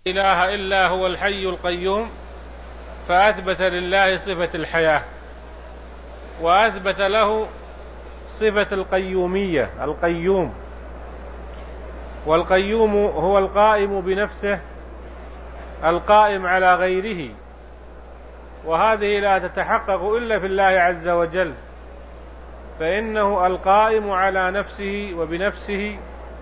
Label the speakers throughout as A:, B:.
A: إله إلا هو الحي القيوم، فأثبت لله صفة الحياة وأثبت له صفة القيومية، القيوم. والقيوم هو القائم بنفسه القائم على غيره، وهذه لا تتحقق إلا في الله عز وجل، فإنه القائم على نفسه وبنفسه،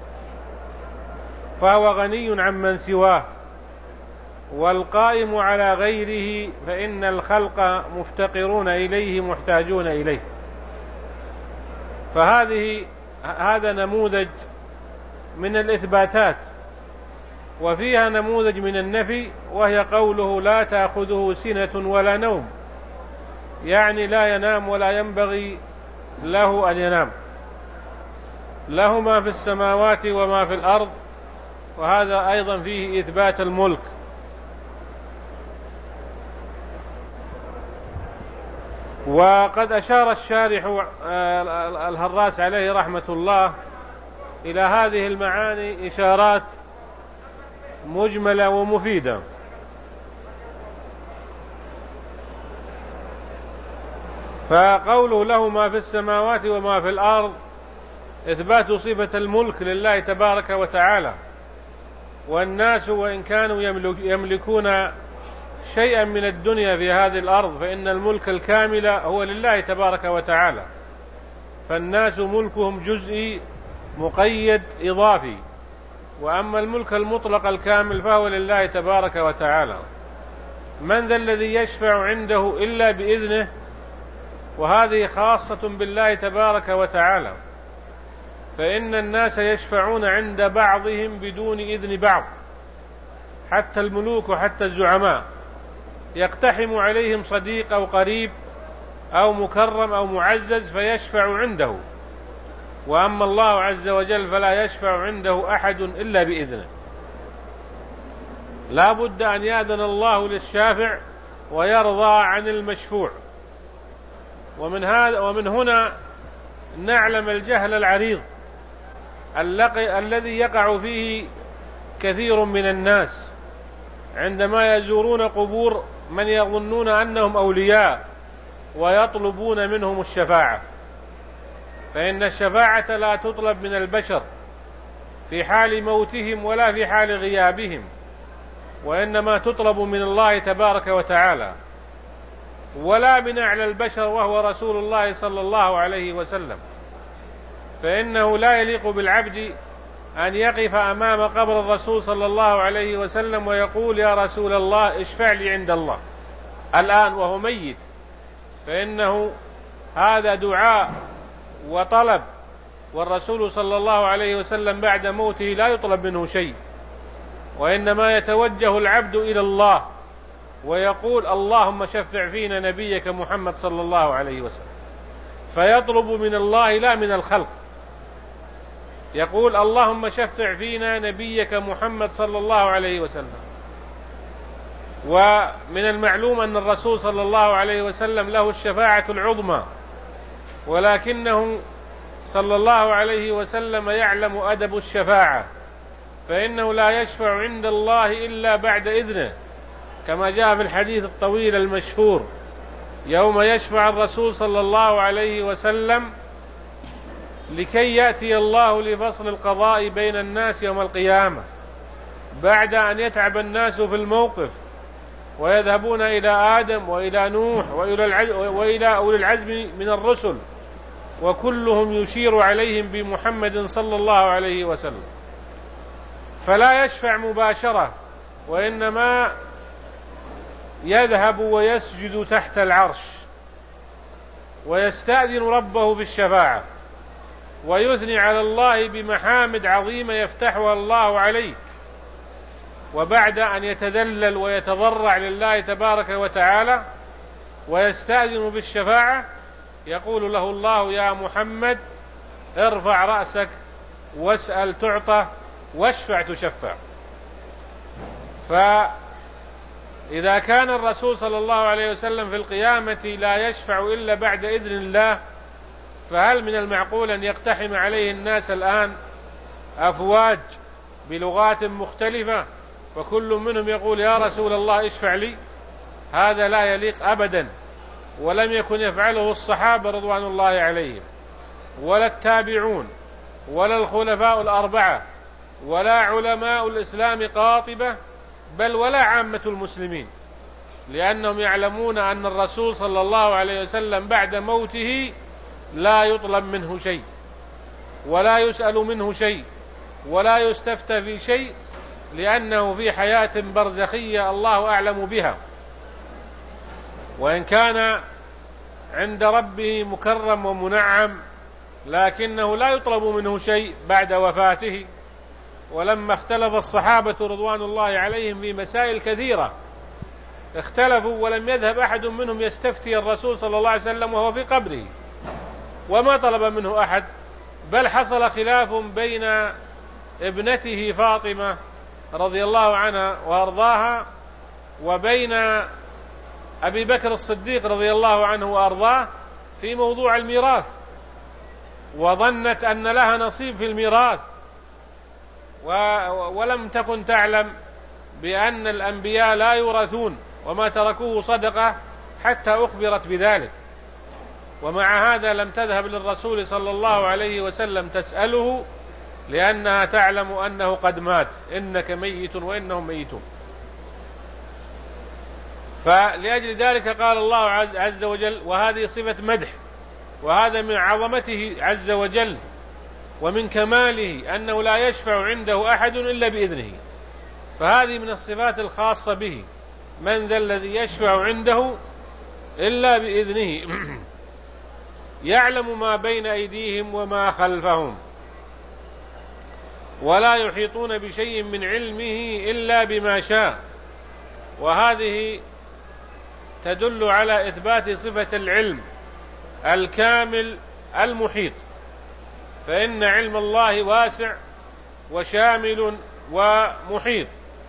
A: فهو غني عمن سواه، والقائم على غيره فإن الخلق مفتقرون إليه محتاجون إليه. هذا نموذج من الإثباتات، وفيها نموذج من النفي، وهي قوله لا تأخذه سنة ولا نوم، يعني لا ينام ولا ينبغي له أن ينام، له ما في السماوات وما في الأرض، وهذا أيضا فيه إثبات الملك. وقد أشار الشارح الهراس عليه رحمة الله إلى هذه المعاني إشارات مجملة ومفيدة. فقوله له ما في السماوات وما في الأرض إثبات صفة الملك لله تبارك وتعالى، والناس وإن كانوا يملكون شيئا من الدنيا في هذه الأرض، فإن الملك الكامل هو لله تبارك وتعالى، فالناس ملكهم جزئي مقيد إضافي، وأما الملك المطلق الكامل فهو لله تبارك وتعالى. من ذا الذي يشفع عنده إلا بإذنه، وهذه خاصة بالله تبارك وتعالى، فإن الناس يشفعون عند بعضهم بدون إذن بعض، حتى الملوك وحتى الزعماء يقتحم عليهم صديق أو قريب أو مكرم أو معزز فيشفع عنده، وأما الله عز وجل فلا يشفع عنده أحد إلا بإذنه، لا بد أن يأذن الله للشافع ويرضى عن المشفوع. ومن هنا نعلم الجهل العريض الذي يقع فيه كثير من الناس عندما يزورون قبور من يظنون أنهم أولياء ويطلبون منهم الشفاعة، فإن الشفاعة لا تطلب من البشر في حال موتهم ولا في حال غيابهم، وإنما تطلب من الله تبارك وتعالى، ولا من أعلى البشر وهو رسول الله صلى الله عليه وسلم، فإنه لا يليق بالعبد أن يقف أمام قبر الرسول صلى الله عليه وسلم ويقول يا رسول الله اشفع لي عند الله الآن وهو ميت، فإنه هذا دعاء وطلب، والرسول صلى الله عليه وسلم بعد موته لا يطلب منه شيء، وإنما يتوجه العبد إلى الله ويقول اللهم شفع فينا نبيك محمد صلى الله عليه وسلم، فيطلب من الله لا من الخلق، يقول اللهم شفع فينا نبيك محمد صلى الله عليه وسلم. ومن المعلوم أن الرسول صلى الله عليه وسلم له الشفاعة العظمى، ولكنه صلى الله عليه وسلم يعلم أدب الشفاعة، فإنه لا يشفع عند الله إلا بعد إذنه، كما جاء في الحديث الطويل المشهور يوم يشفع الرسول صلى الله عليه وسلم لكي يأتي الله لفصل القضاء بين الناس يوم القيامة، بعد أن يتعب الناس في الموقف ويذهبون إلى آدم وإلى نوح وإلى أولي العزم من الرسل، وكلهم يشير عليهم بمحمد صلى الله عليه وسلم، فلا يشفع مباشرة، وإنما يذهب ويسجد تحت العرش ويستأذن ربه في الشفاعة، ويثني على الله بمحامد عظيمة يفتحها الله عليه، وبعد أن يتذلل ويتضرع لله تبارك وتعالى ويستأذن بالشفاعة يقول له الله يا محمد ارفع رأسك واسأل تعطى واشفع تشفع. فإذا كان الرسول صلى الله عليه وسلم في القيامة لا يشفع إلا بعد إذن الله، فهل من المعقول أن يقتحم عليه الناس الآن أفواج بلغات مختلفة فكل منهم يقول يا رسول الله اشفع لي، هذا لا يليق أبدا، ولم يكن يفعله الصحابة رضوان الله عليهم ولا التابعون ولا الخلفاء الأربعة ولا علماء الإسلام قاطبة، بل ولا عامة المسلمين، لأنهم يعلمون أن الرسول صلى الله عليه وسلم بعد موته لا يطلب منه شيء ولا يسأل منه شيء ولا يستفتى في شيء، لأنه في حياة برزخية الله أعلم بها، وإن كان عند ربه مكرم ومنعم لكنه لا يطلب منه شيء بعد وفاته. ولما اختلف الصحابة رضوان الله عليهم في مسائل كثيرة اختلفوا ولم يذهب أحد منهم يستفتي الرسول صلى الله عليه وسلم وهو في قبره، وما طلب منه أحد، بل حصل خلاف بين ابنته فاطمة رضي الله عنها وأرضاها وبين أبي بكر الصديق رضي الله عنه وأرضاه في موضوع الميراث، وظنت أن لها نصيب في الميراث، ولم تكن تعلم بأن الأنبياء لا يورثون، وما تركوه صدقة حتى أخبرت بذلك. ومع هذا لم تذهب للرسول صلى الله عليه وسلم تسأله، لأنها تعلم أنه قد مات، إنك ميت وإنهم ميتون. فلأجل ذلك قال الله عز وجل، وهذه صفة مدح، وهذا من عظمته عز وجل ومن كماله أنه لا يشفع عنده أحد إلا بإذنه، فهذه من الصفات الخاصة به، من ذا الذي يشفع عنده إلا بإذنه يعلم ما بين أيديهم وما خلفهم ولا يحيطون بشيء من علمه إلا بما شاء. وهذه تدل على إثبات صفة العلم الكامل المحيط، فإن علم الله واسع وشامل ومحيط.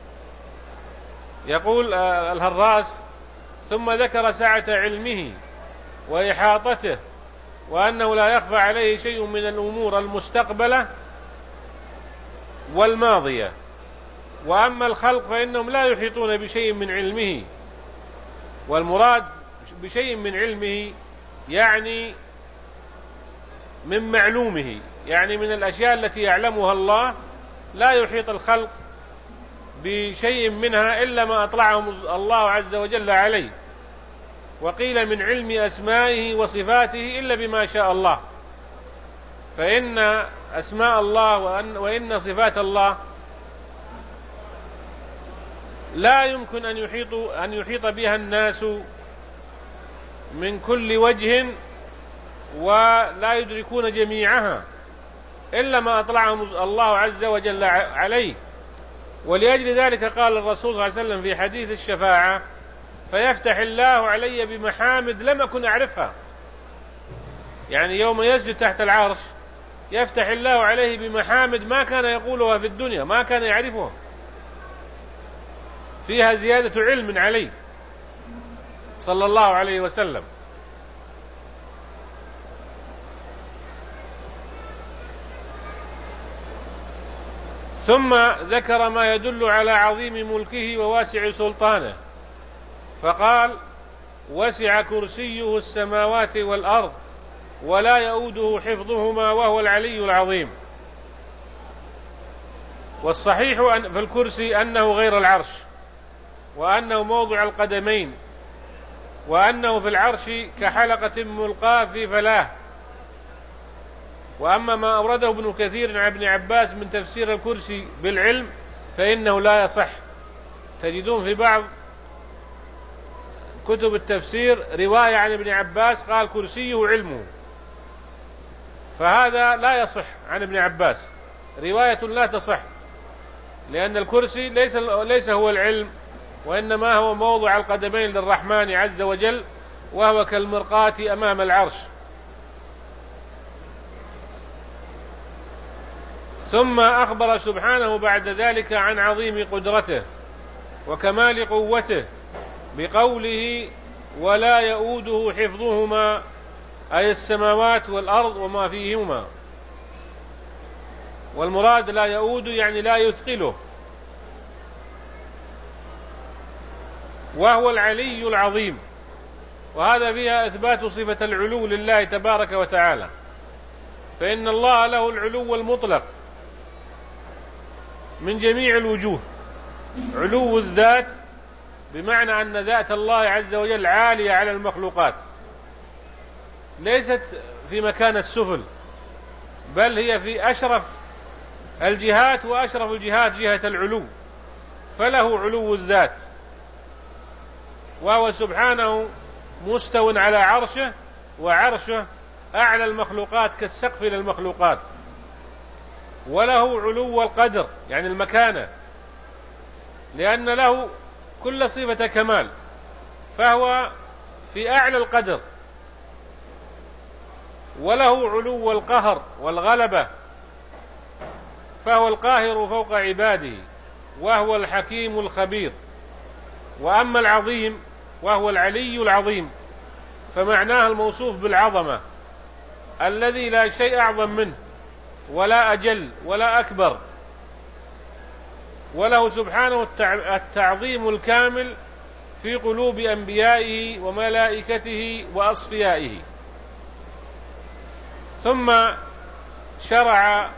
A: يقول الهراس: ثم ذكر سعة علمه وإحاطته، وأنه لا يخفى عليه شيء من الأمور المستقبلة والماضية. وأما الخلق فإنهم لا يحيطون بشيء من علمه، والمراد بشيء من علمه يعني من معلومه، يعني من الأشياء التي يعلمها الله، لا يحيط الخلق بشيء منها إلا ما أطلعهم الله عز وجل عليه. وقيل من علم أسمائه وصفاته إلا بما شاء الله، فإن أسماء الله وإن صفات الله لا يمكن أن يحيط بها الناس من كل وجه، ولا يدركون جميعها إلا ما أطلعهم الله عز وجل عليه. ولأجل ذلك قال الرسول صلى الله عليه وسلم في حديث الشفاعة: فيفتح الله علي بمحامد لم أكن أعرفها، يعني يوم يسجد تحت العرش يفتح الله عليه بمحامد ما كان يقولها في الدنيا، ما كان يعرفها، فيها زيادة علم عليه صلى الله عليه وسلم. ثم ذكر ما يدل على عظيم ملكه وواسع سلطانه، فقال: وسع كرسيه السماوات والأرض ولا يؤوده حفظهما وهو العلي العظيم. والصحيح في الكرسي أنه غير العرش، وأنه موضع القدمين، وأنه في العرش كحلقة ملقاة في فلاة. وأما ما أورده ابن كثير عن ابن عباس من تفسير الكرسي بالعلم فإنه لا يصح. تجدون في بعض كتب التفسير رواية عن ابن عباس قال كرسيه علمه، فهذا لا يصح عن ابن عباس، رواية لا تصح، لأن الكرسي ليس هو العلم، وإنما هو موضع القدمين للرحمن عز وجل، وهو كالمرقاة أمام العرش. ثم أخبر سبحانه بعد ذلك عن عظيم قدرته وكمال قوته بقوله: ولا يؤوده حفظهما، أي السماوات والأرض وما فيهما. والمراد لا يؤود يعني لا يثقله، وهو العلي العظيم، وهذا فيها إثبات صفة العلو لله تبارك وتعالى، فإن الله له العلو المطلق من جميع الوجوه. علو الذات بمعنى أن ذات الله عز وجل عالية على المخلوقات، ليست في مكان السفل، بل هي في أشرف الجهات، وأشرف الجهات جهة العلو، فله علو الذات، وهو سبحانه مستو على عرشه، وعرشه أعلى المخلوقات كالسقف للمخلوقات. وله علو القدر يعني المكانة، لأن له كل صفة كمال، فهو في أعلى القدر. وله علو القهر والغلبة، فهو القاهر فوق عباده، وهو الحكيم الخبير. وأما العظيم وهو العلي العظيم، فمعناه الموصوف بالعظمة، الذي لا شيء أعظم منه ولا أجل ولا أكبر، وله سبحانه التعظيم الكامل في قلوب أنبيائه وملائكته وأصفيائه. ثم شرع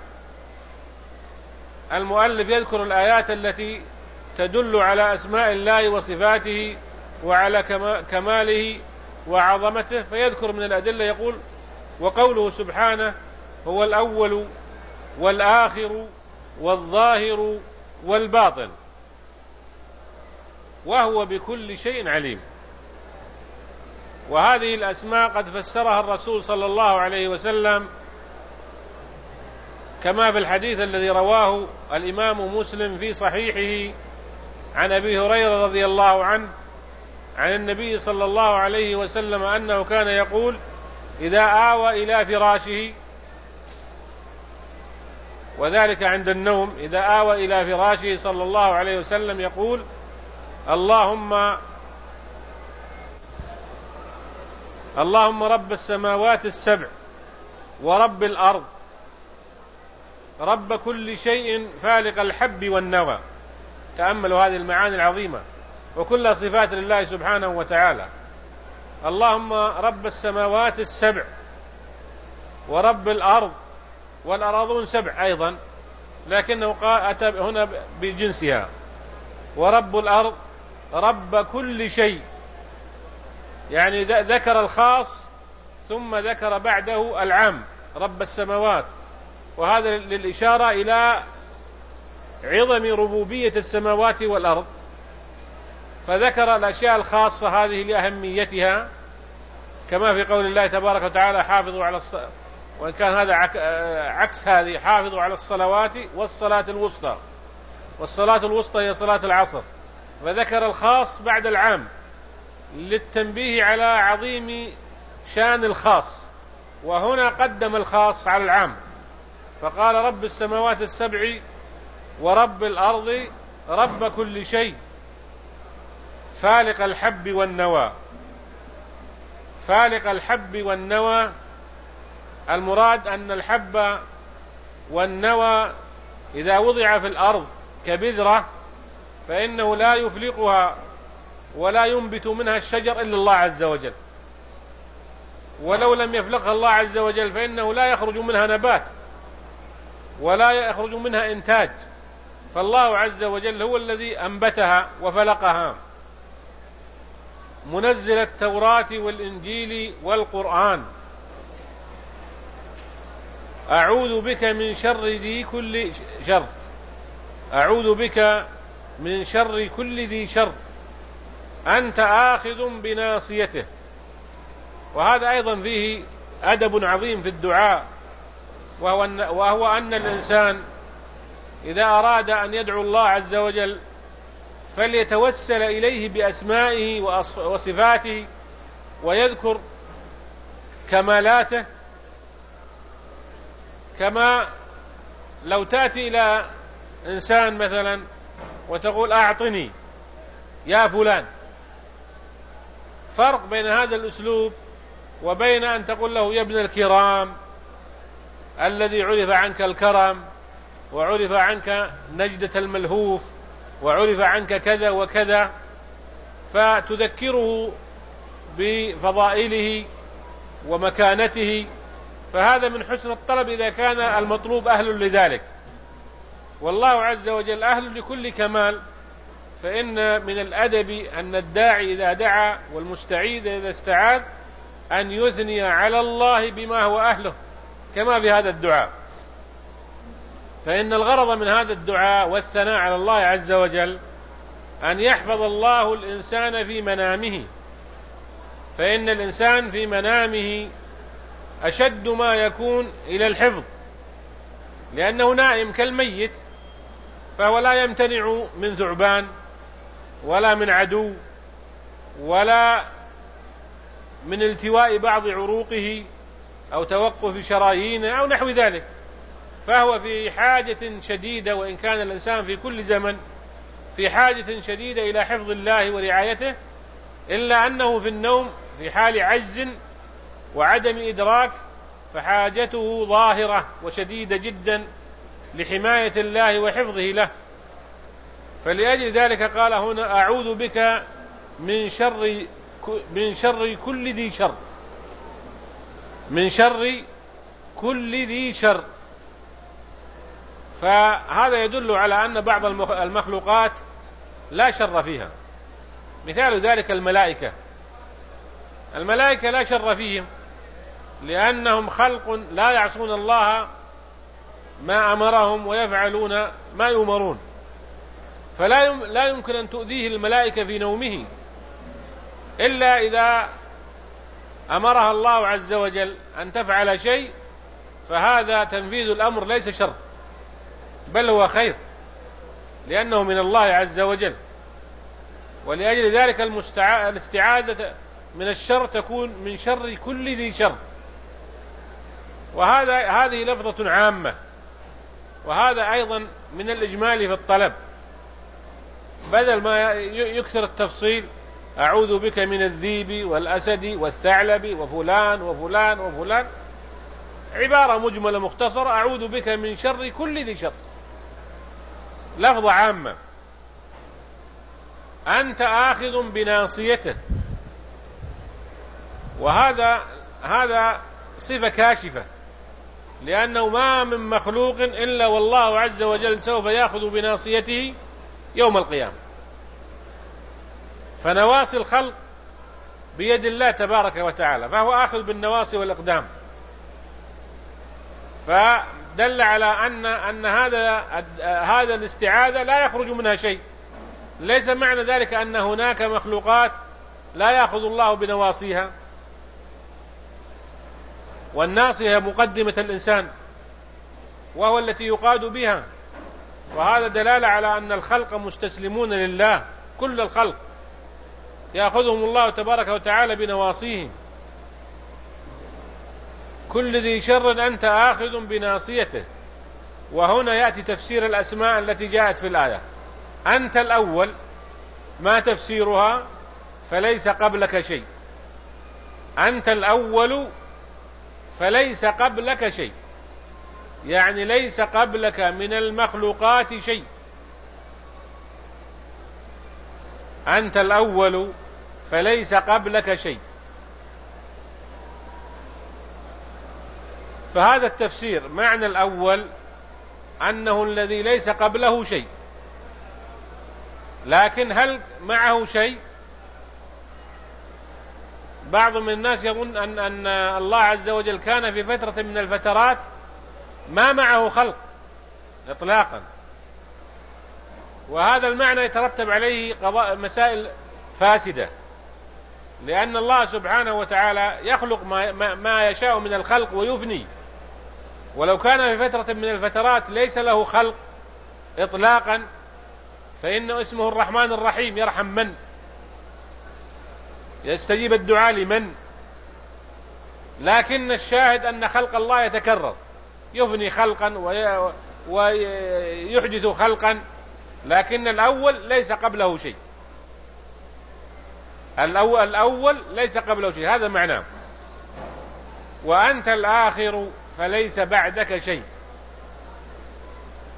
A: المؤلف يذكر الآيات التي تدل على أسماء الله وصفاته وعلى كماله وعظمته، فيذكر من الأدلة يقول: وقوله سبحانه: هو الأول والآخر والظاهر والباطن وهو بكل شيء عليم. وهذه الأسماء قد فسرها الرسول صلى الله عليه وسلم كما في الحديث الذي رواه الإمام مسلم في صحيحه عن أبي هريرة رضي الله عنه عن النبي صلى الله عليه وسلم أنه كان يقول: إذا آوى إلى فراشه، وذلك عند النوم، إذا آوى إلى فراشه صلى الله عليه وسلم يقول: اللهم رب السماوات السبع ورب الأرض رب كل شيء فالق الحب والنوى. تأملوا هذه المعاني العظيمة، وكلها صفات لله سبحانه وتعالى. اللهم رب السماوات السبع ورب الأرض، والأراضون سبع أيضا لكنه أتى هنا بجنسها، ورب الأرض رب كل شيء، يعني ذكر الخاص ثم ذكر بعده العام رب السماوات، وهذا للإشارة إلى عظم ربوبية السماوات والأرض، فذكر الأشياء الخاصة هذه لأهميتها، كما في قول الله تبارك وتعالى: حافظوا على وإن كان هذا عكس هذه: حافظوا على الصلوات والصلاة الوسطى، والصلاة الوسطى هي صلاة العصر، فذكر الخاص بعد العام للتنبيه على عظيم شان الخاص، وهنا قدم الخاص على العام، فقال: رب السماوات السبع ورب الأرض رب كل شيء فالق الحب والنوى. فالق الحب والنوى، المراد أن الحب والنوى إذا وضع في الأرض كبذرة فإنه لا يفلقها ولا ينبت منها الشجر إلا الله عز وجل، ولو لم يفلقها الله عز وجل فإنه لا يخرج منها نبات ولا يخرج منها إنتاج، فالله عز وجل هو الذي أنبتها وفلقها. منزل التوراة والإنجيل والقرآن، أعوذ بك من شر ذي كل شر، أعوذ بك من شر كل ذي شر أنت آخذ بناصيته. وهذا أيضا فيه أدب عظيم في الدعاء، وهو أن الإنسان إذا أراد أن يدعو الله عز وجل فليتوسل إليه بأسمائه وصفاته، ويذكر كمالاته، كما لو تأتي إلى إنسان مثلا وتقول: أعطني يا فلان. فرق بين هذا الأسلوب وبين أن تقول له: يا ابن الكرام الذي عرف عنك الكرم، وعرف عنك نجدة الملهوف، وعرف عنك كذا وكذا. فتذكره بفضائله ومكانته، فهذا من حسن الطلب إذا كان المطلوب أهل لذلك، والله عز وجل أهل لكل كمال. فإن من الأدب أن الداعي إذا دعا والمستعيذ إذا استعاذ أن يثني على الله بما هو أهله كما في هذا الدعاء، فإن الغرض من هذا الدعاء والثناء على الله عز وجل أن يحفظ الله الإنسان في منامه، فإن الإنسان في منامه أشد ما يكون إلى الحفظ، لأنه نائم كالميت، فهو لا يمتنع من ثعبان ولا من عدو ولا من التواء بعض عروقه أو توقف شرايينه أو نحو ذلك، فهو في حاجة شديدة، وإن كان الإنسان في كل زمن في حاجة شديدة إلى حفظ الله ورعايته، إلا أنه في النوم في حال عجز وعدم إدراك، فحاجته ظاهرة وشديدة جدا لحماية الله وحفظه له. فلأجل ذلك قال هنا أعوذ بك من شر كل ذي شر، من شر كل ذي شر. فهذا يدل على أن بعض المخلوقات لا شر فيها، مثال ذلك الملائكة لا شر فيهم، لأنهم خلق لا يعصون الله ما أمرهم ويفعلون ما يؤمرون، فلا يمكن أن تؤذيه الملائكة في نومه إلا إذا أمرها الله عز وجل أن تفعل شيء، فهذا تنفيذ الأمر ليس شر بل هو خير، لأنه من الله عز وجل. ولأجل ذلك الاستعاذة من الشر تكون من شر كل ذي شر، هذه لفظة عامة، وهذا أيضا من الإجمال في الطلب، بدل ما يكثر التفصيل أعوذ بك من الذيب والأسد والثعلب وفلان وفلان وفلان، عبارة مجملة مختصرة أعوذ بك من شر كل ذي شر، لفظة عامة. أنت آخذ بناصيته، وهذا صفة كاشفة، لأنه ما من مخلوق إلا والله عز وجل سوف يأخذ بناصيته يوم القيامة، فنواصي الخلق بيد الله تبارك وتعالى، فهو آخذ بالنواصي والإقدام، فدل على أن هذا الاستعاذة لا يخرج منها شيء. ليس معنى ذلك أن هناك مخلوقات لا يأخذ الله بنواصيها، والناصية مقدمة الإنسان وهو التي يقاد بها، وهذا دلالة على أن الخلق مستسلمون لله، كل الخلق يأخذهم الله تبارك وتعالى بنواصيهم. كل ذي شر أنت آخذ بناصيته. وهنا يأتي تفسير الأسماء التي جاءت في الآية. أنت الأول، ما تفسيرها؟ فليس قبلك شيء. أنت الأول فليس قبلك شيء، يعني ليس قبلك من المخلوقات شيء. أنت الأول فليس قبلك شيء. فهذا التفسير معنى الأول أنه الذي ليس قبله شيء، لكن هل معه شيء؟ بعض من الناس يظن أن الله عز وجل كان في فترة من الفترات ما معه خلق إطلاقا، وهذا المعنى يترتب عليه قضاء مسائل فاسدة، لأن الله سبحانه وتعالى يخلق ما يشاء من الخلق ويفني، ولو كان في فترة من الفترات ليس له خلق إطلاقا فإنه اسمه الرحمن الرحيم، يرحم من يستجيب الدعاء لمن. لكن الشاهد أن خلق الله يتكرر، يفني خلقا ويحدث خلقا، لكن الأول ليس قبله شيء. الأول ليس قبله شيء، هذا معناه. وأنت الآخر فليس بعدك شيء.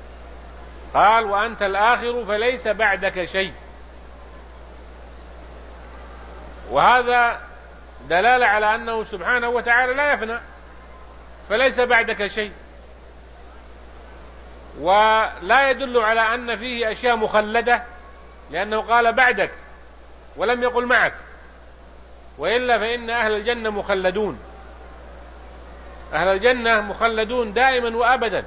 A: قال وأنت الآخر فليس بعدك شيء. وهذا دلالة على أنه سبحانه وتعالى لا يفنى، فليس بعدك شيء، ولا يدل على أن فيه أشياء مخلدة، لأنه قال بعدك ولم يقل معك، وإلا فإن أهل الجنة مخلدون، أهل الجنة مخلدون دائما وأبدا.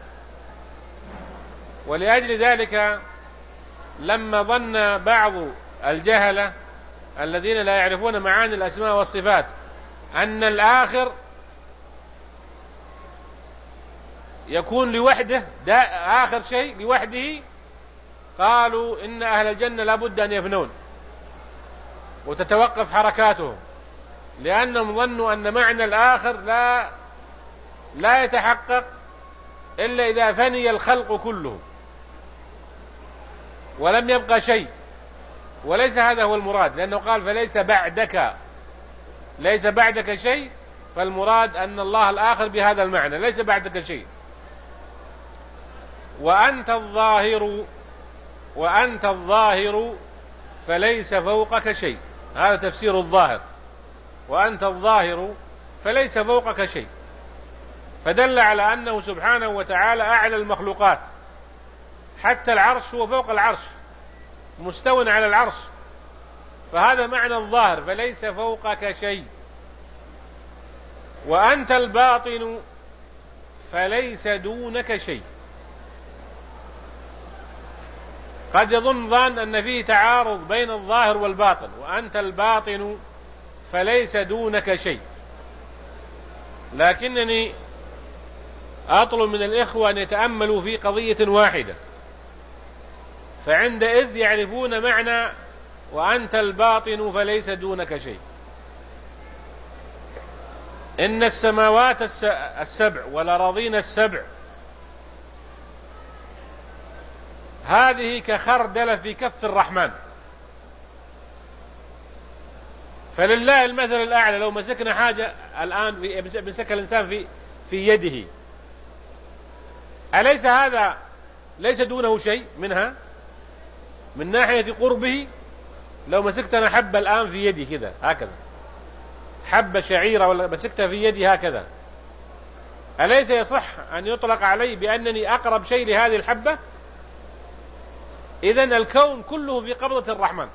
A: ولأجل ذلك لما ظن بعض الجهلة الذين لا يعرفون معاني الأسماء والصفات أن الآخر يكون لوحده، آخر شيء لوحده، قالوا إن أهل الجنة لابد أن يفنون وتتوقف حركاتهم، لأنهم ظنوا أن معنى الآخر لا يتحقق إلا إذا فني الخلق كله ولم يبقى شيء، وليس هذا هو المراد، لأنه قال فليس بعدك، ليس بعدك شيء، فالمراد أن الله الآخر بهذا المعنى، ليس بعدك شيء. وأنت الظاهر فليس فوقك شيء، هذا تفسير الظاهر، وأنت الظاهر فليس فوقك شيء، فدل على أنه سبحانه وتعالى أعلى المخلوقات، حتى العرش هو فوق العرش مستو على العرش، فهذا معنى الظاهر، فليس فوقك شيء. وأنت الباطن فليس دونك شيء. قد يظن ظان أن فيه تعارض بين الظاهر والباطن، وأنت الباطن فليس دونك شيء، لكنني أطلب من الإخوة أن يتأملوا في قضية واحدة، فعندئذ يعرفون معنى وأنت الباطن فليس دونك شيء. إن السماوات السبع والأراضين السبع هذه كخردل في كف الرحمن، فلله المثل الأعلى. لو مسكنا حاجة الآن مسك الإنسان في يده، أليس هذا ليس دونه شيء منها من ناحية قربه؟ لو مسكتنا حبة الآن في يدي كذا هكذا، حبة شعيرة ولا مسكتها في يدي هكذا، أليس يصح أن يطلق علي بأنني أقرب شيء لهذه الحبة؟ إذن الكون كله في قبضة الرحمن،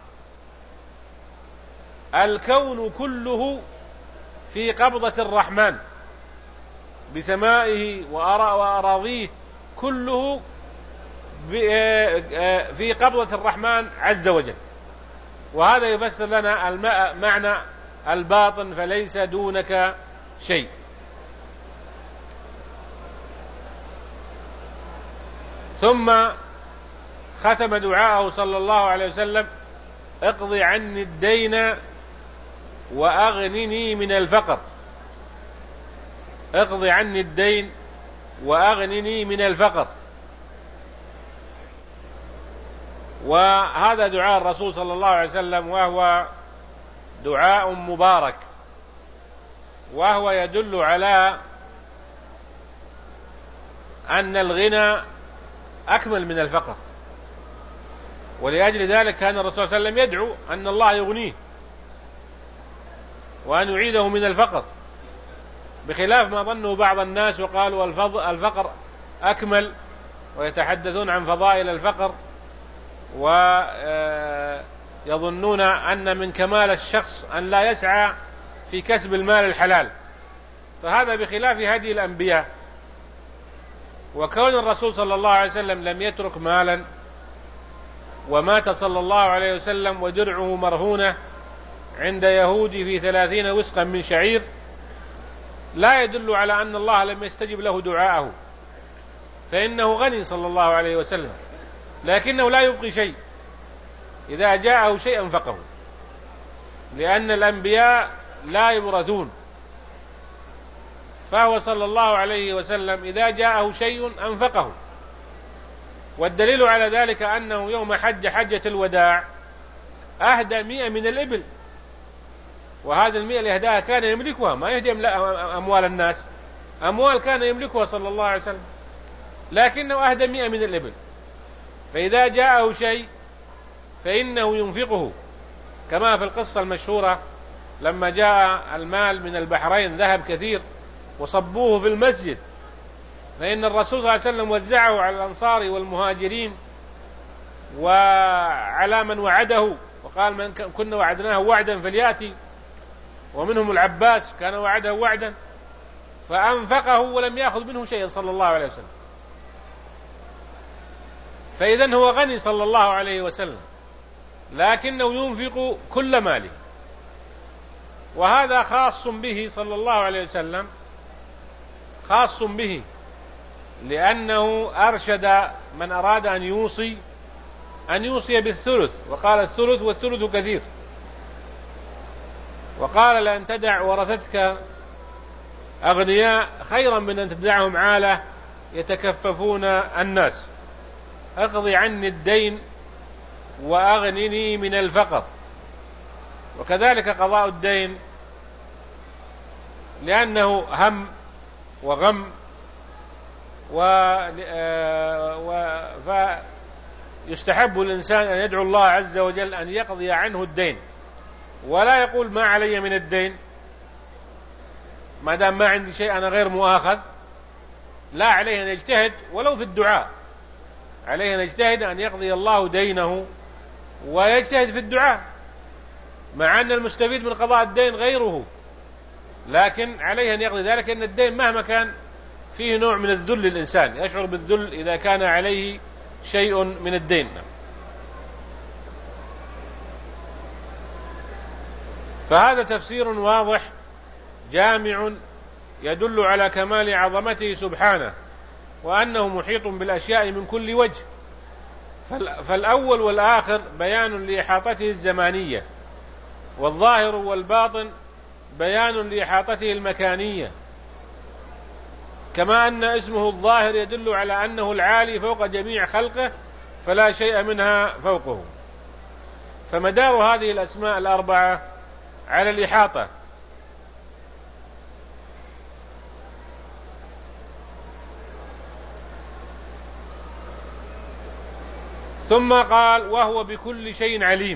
A: الكون كله في قبضة الرحمن بسمائه وأراضيه، كله في قبضة الرحمن عز وجل. وهذا يفسر لنا معنى الباطن فليس دونك شيء. ثم ختم دعاءه صلى الله عليه وسلم: اقض عني الدين وأغنني من الفقر. اقض عني الدين وأغنني من الفقر. وهذا دعاء الرسول صلى الله عليه وسلم، وهو دعاء مبارك، وهو يدل على أن الغنى أكمل من الفقر، ولأجل ذلك كان الرسول صلى الله عليه وسلم يدعو أن الله يغنيه وأن يعيده من الفقر، بخلاف ما ظنه بعض الناس وقالوا الفقر أكمل، ويتحدثون عن فضائل الفقر، ويظنون أن من كمال الشخص أن لا يسعى في كسب المال الحلال، فهذا بخلاف هدي الأنبياء. وكون الرسول صلى الله عليه وسلم لم يترك مالا، ومات صلى الله عليه وسلم ودرعه مرهونة عند يهودي في 30 وسقا من شعير، لا يدل على أن الله لم يستجب له دعاءه، فإنه غني صلى الله عليه وسلم، لكنه لا يبقي شيء، إذا جاءه شيء أنفقه، لأن الأنبياء لا يورثون، فهو صلى الله عليه وسلم إذا جاءه شيء أنفقه. والدليل على ذلك أنه يوم حجة الوداع أهدى 100 من الإبل، وهذه 100 اللي أهداها كان يملكها، ما يهدي أموال الناس، أموال كان يملكها صلى الله عليه وسلم، لكنه أهدى 100 من الإبل. فإذا جاءه شيء فإنه ينفقه، كما في القصة المشهورة لما جاء المال من البحرين ذهب كثير وصبوه في المسجد، فإن الرسول صلى الله عليه وسلم وزعه على الأنصار والمهاجرين وعلى من وعده، وقال من كنا وعدناه وعدا فليأتي، ومنهم العباس كان وعده وعدا، فأنفقه ولم يأخذ منه شيئا صلى الله عليه وسلم. فإذن هو غني صلى الله عليه وسلم، لكنه ينفق كل ماله، وهذا خاص به صلى الله عليه وسلم، خاص به، لأنه أرشد من أراد أن يوصي بالثلث، وقال الثلث والثلث كثير، وقال لأن تدع ورثتك أغنياء خيرا من أن تدعهم عالة يتكففون الناس، اقضي عني الدين وأغنني من الفقر. وكذلك قضاء الدين لأنه هم وغم، فيستحب الإنسان أن يدعو الله عز وجل أن يقضي عنه الدين، ولا يقول ما علي من الدين ما دام ما عندي شيء أنا غير مؤاخذ. لا، عليه أن يجتهد ولو في الدعاء، عليه أن يجتهد أن يقضي الله دينه ويجتهد في الدعاء، مع أن المستفيد من قضاء الدين غيره، لكن عليه أن يقضي ذلك، أن الدين مهما كان فيه نوع من الذل، الإنسان يشعر بالذل إذا كان عليه شيء من الدين. فهذا تفسير واضح جامع يدل على كمال عظمته سبحانه، وأنه محيط بالأشياء من كل وجه. فالأول والآخر بيان لإحاطته الزمانية، والظاهر والباطن بيان لإحاطته المكانية، كما أن اسمه الظاهر يدل على أنه العالي فوق جميع خلقه فلا شيء منها فوقه. فمدار هذه الأسماء الأربعة على الإحاطة. ثم قال وهو بكل شيء عليم،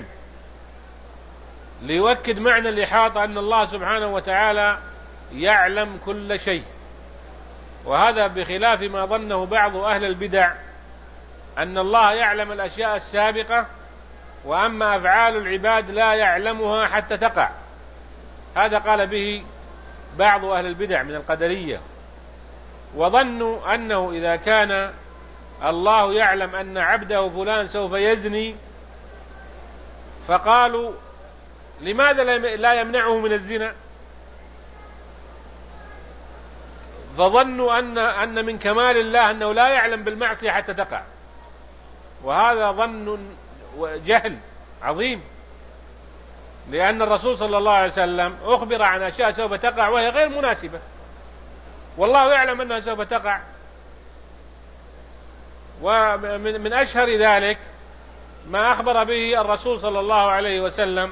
A: ليؤكد معنى الإحاطة، أن الله سبحانه وتعالى يعلم كل شيء، وهذا بخلاف ما ظنه بعض أهل البدع أن الله يعلم الأشياء السابقة، وأما أفعال العباد لا يعلمها حتى تقع. هذا قال به بعض أهل البدع من القدرية، وظنوا أنه إذا كان الله يعلم أن عبده فلان سوف يزني، فقالوا لماذا لا يمنعه من الزنا؟ فظنوا أن من كمال الله أنه لا يعلم بالمعصية حتى تقع، وهذا ظن وجهل عظيم، لأن الرسول صلى الله عليه وسلم أخبر عن أشياء سوف تقع وهي غير مناسبة، والله يعلم أنها سوف تقع. ومن أشهر ذلك ما أخبر به الرسول صلى الله عليه وسلم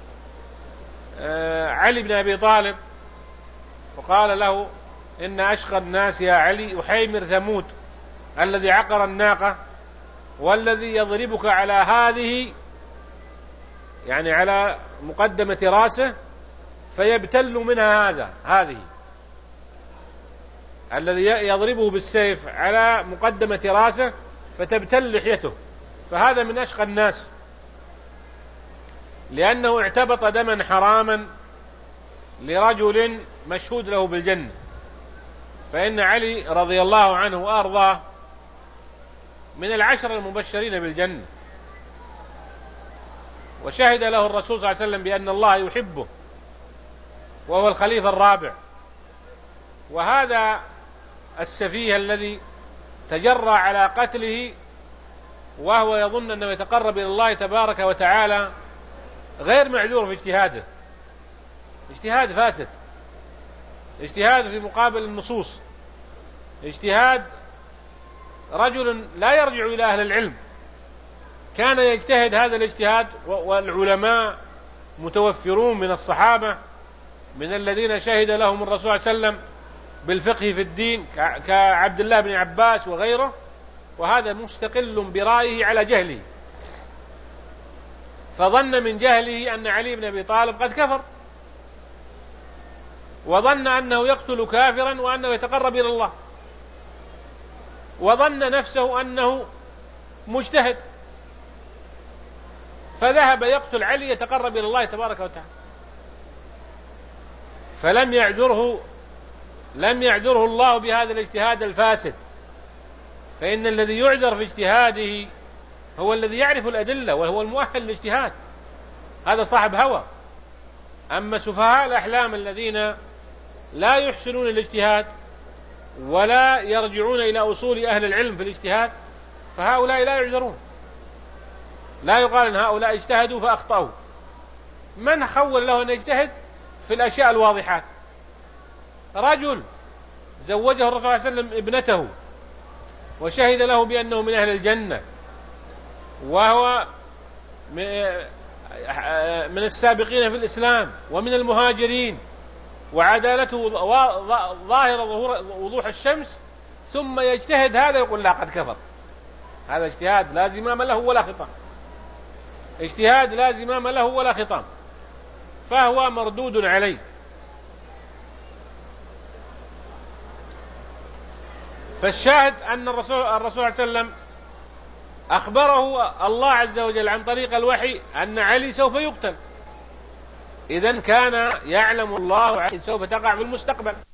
A: علي بن أبي طالب، وقال له إن أشقى الناس يا علي أحيمر ثمود الذي عقر الناقة، والذي يضربك على هذه، يعني على مقدمة راسه، فيبتل منها هذه الذي يضربه بالسيف على مقدمة راسه فتبتل لحيته، فهذا من أشقى الناس، لأنه اعتبط دما حراما لرجل مشهود له بالجنة. فإن علي رضي الله عنه وأرضاه من العشر المبشرين بالجنة، وشهد له الرسول صلى الله عليه وسلم بأن الله يحبه، وهو الخليفة الرابع. وهذا السفيه الذي تجرى على قتله وهو يظن أنه يتقرب إلى الله تبارك وتعالى غير معذور في اجتهاده، اجتهاد فاسد، اجتهاد في مقابل النصوص، اجتهاد رجل لا يرجع إلى أهل العلم، كان يجتهد هذا الاجتهاد، والعلماء متوفرون من الصحابة، من الذين شهد لهم الرسول صلى الله عليه وسلم بالفقه في الدين كعبد الله بن عباس وغيره، وهذا مستقل برأيه على جهله، فظن من جهله أن علي بن أبي طالب قد كفر، وظن أنه يقتل كافرا وأنه يتقرب إلى الله، وظن نفسه أنه مجتهد، فذهب يقتل علي يتقرب إلى الله تبارك وتعالى، فلم يعذره الله بهذا الاجتهاد الفاسد. فإن الذي يعذر في اجتهاده هو الذي يعرف الأدلة وهو المؤهل للاجتهاد، هذا صاحب هوى. أما سفهاء الأحلام الذين لا يحسنون الاجتهاد ولا يرجعون إلى أصول أهل العلم في الاجتهاد، فهؤلاء لا يعذرون. لا يقال أن هؤلاء اجتهدوا فأخطأوا. من خول له أن يجتهد في الأشياء الواضحات؟ رجل زوجه الرسول صلى الله عليه وسلم ابنته وشهد له بأنه من أهل الجنة، وهو من السابقين في الإسلام ومن المهاجرين، وعدالته ظاهرة وضوح الشمس، ثم يجتهد هذا يقول لا قد كفر. هذا اجتهاد لا زمام له ولا خطام، اجتهاد لا زمام له ولا خطام، فهو مردود عليه. فالشاهد أن الرسول صلى الله عليه وسلم أخبره الله عز وجل عن طريق الوحي أن علي سوف يقتل، إذن كان يعلم الله سوف تقع في المستقبل.